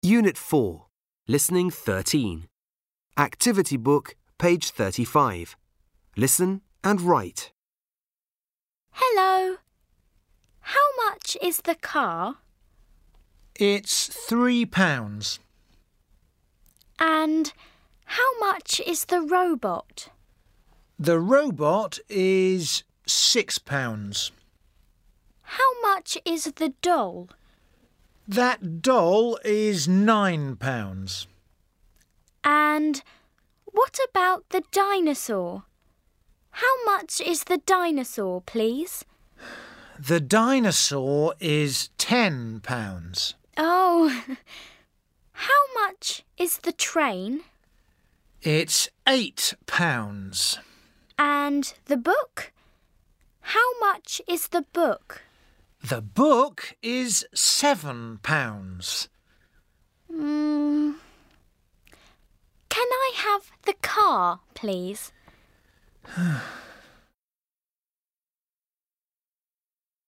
Unit 4, Listening 13. Activity book, page 35. Listen and write. Hello. How much is the car? It's £3. And how much is the robot? The robot is £6. How much is the doll? That doll is £9. And what about the dinosaur? How much is the dinosaur, please? The dinosaur is £10. Oh, how much is the train? It's £8. And the book? How much is the book? The book is £7. Can I have the car, please?